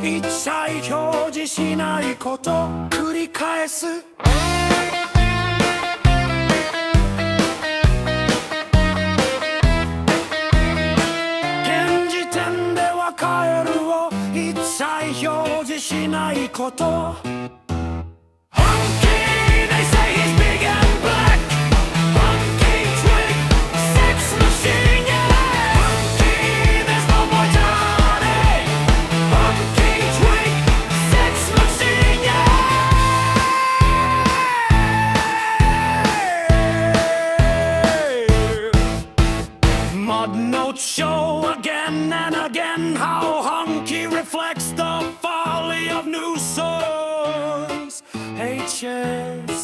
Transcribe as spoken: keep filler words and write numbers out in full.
一切表示しないこと繰り返す現時点ではカエルを一切表示しないことMud notes show again and again how Hunky reflects the folly of new souls. H S